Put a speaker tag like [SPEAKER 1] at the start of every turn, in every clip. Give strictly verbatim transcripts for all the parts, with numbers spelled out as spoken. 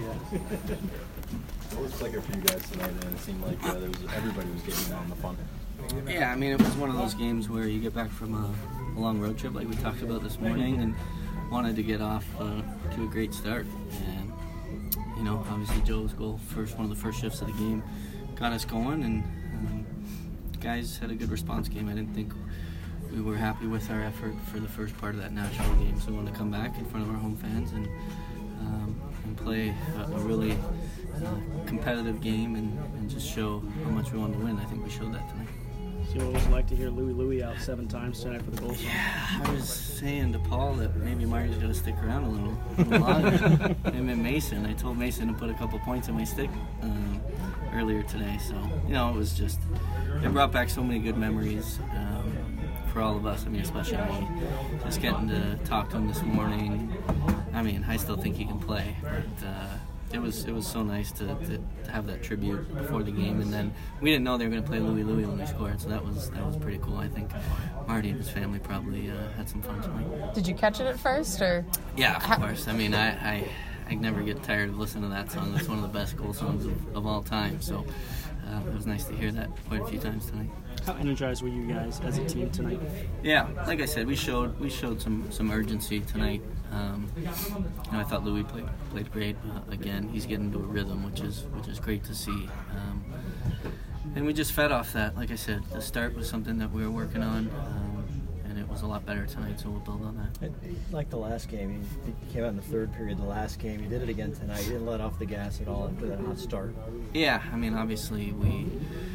[SPEAKER 1] Yeah.
[SPEAKER 2] What was it like for you guys tonight? And it seemed like uh, there was everybody was getting on the fun.
[SPEAKER 3] Yeah, I mean, it was one of those games where you get back from a, a long road trip, like we talked about this morning, and wanted to get off uh, to a great start. And you know, obviously Joe's goal, first one of the first shifts of the game, got us going, and um, guys had a good response game. I didn't think we were happy with our effort for the first part of that Nashville game, so we wanted to come back in front of our home fans and um, and play a, a really uh, competitive game and, and just show how much we wanted to win. I think we showed that tonight.
[SPEAKER 1] So what was it like to hear Louie Louie out seven times tonight for the goal?
[SPEAKER 3] Yeah, I was saying to Paul that maybe Marty's got to stick around a little, a little longer. Him and Mason. I told Mason to put a couple points in my stick um, earlier today. So, you know, it was just, it brought back so many good memories um, for all of us. I mean, especially me. Just getting to talk to him this morning. I mean, I still think he can play, but uh, it was it was so nice to, to, to have that tribute before the game, and then we didn't know they were going to play Louie Louie when we scored, so that was that was pretty cool. I think Marty and his family probably uh, had some fun tonight.
[SPEAKER 4] Did you catch it at first, or?
[SPEAKER 3] Yeah, of How- course. I mean, I, I I never get tired of listening to that song. It's one of the best goal songs of, of all time. So uh, it was nice to hear that quite a few times tonight.
[SPEAKER 1] How energized were you guys as a team tonight?
[SPEAKER 3] Yeah, like I said, we showed we showed some, some urgency tonight. Um, you know, I thought Louie played played great. Uh, again, he's getting into a rhythm, which is which is great to see. Um, and we just fed off that. Like I said, the start was something that we were working on, um, and it was a lot better tonight. So we'll build on that.
[SPEAKER 5] Like the last game, you came out in the third period. The last game, you did it again tonight. You didn't let off the gas at all after that hot start.
[SPEAKER 3] Yeah, I mean, obviously we.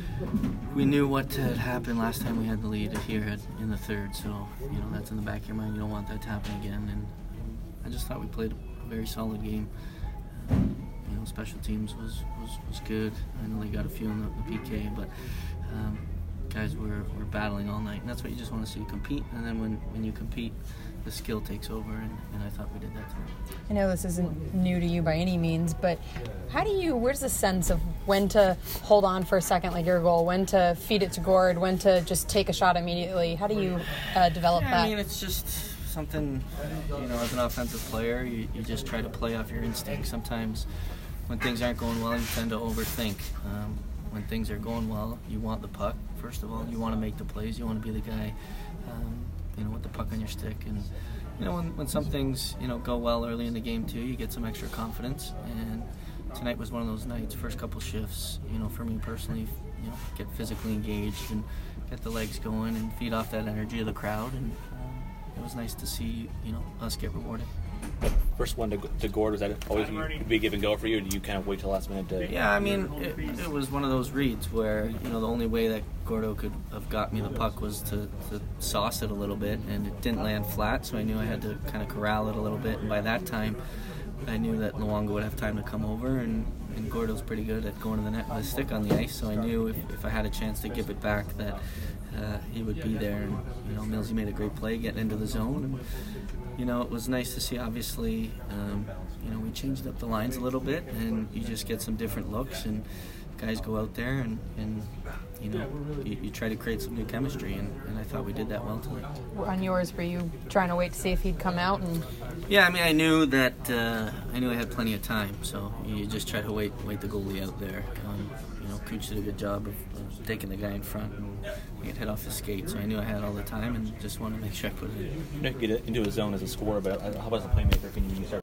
[SPEAKER 3] We knew what had happened last time we had the lead here at, in the third, so you know that's in the back of your mind. You don't want that to happen again, and I just thought we played a very solid game. Um, you know, special teams was, was, was good. I know they got a few in the, the P K, but um, guys were, were battling all night, and that's what you just want to see, compete. And then when, when you compete, the skill takes over, and, and I thought we did that tonight.
[SPEAKER 4] I know this isn't new to you by any means, but how do you, where's the sense of when to hold on for a second, like your goal, when to feed it to Gord, when to just take a shot immediately? How do you uh, develop
[SPEAKER 3] yeah,
[SPEAKER 4] that?
[SPEAKER 3] I mean, it's just something, you know, as an offensive player, you, you just try to play off your instincts. Sometimes when things aren't going well, you tend to overthink. Um, when things are going well, you want the puck, first of all. You want to make the plays. You want to be the guy, um, you know, with the puck on your stick. And, you know, when, when some things, you know, go well early in the game, too, you get some extra confidence. And tonight was one of those nights, first couple shifts, you know, for me personally, you know, get physically engaged and get the legs going and feed off that energy of the crowd. And um, it was nice to see, you know, us get rewarded.
[SPEAKER 6] First one to, to Gord, was that always a big give and go for you, or did you kind of wait till last minute to...
[SPEAKER 3] Yeah, I mean, it, it was one of those reads where, you know, the only way that Gordo could have got me the puck was to, to sauce it a little bit, and it didn't land flat, so I knew I had to kind of corral it a little bit, and by that time, I knew that Luongo would have time to come over, and, and Gordo's pretty good at going to the net with a stick on the ice, so I knew if, if I had a chance to give it back that uh, he would be there. And, you know, Millsy made a great play getting into the zone. And, you know, it was nice to see, obviously, um, you know, we changed up the lines a little bit, and you just get some different looks, and guys go out there and, and you know, you, you try to create some new chemistry, and, and I thought we did that well tonight.
[SPEAKER 4] On yours, were you trying to wait to see if he'd come out? And
[SPEAKER 3] Yeah, I mean, I knew that uh, I knew I had plenty of time, so you just try to wait wait the goalie out there. Um, you know, Cooch did a good job of, of taking the guy in front and get hit off his skate, so I knew I had all the time and just wanted to make sure I put it in.
[SPEAKER 6] You get into a zone as a scorer, but how about as a playmaker? Can you start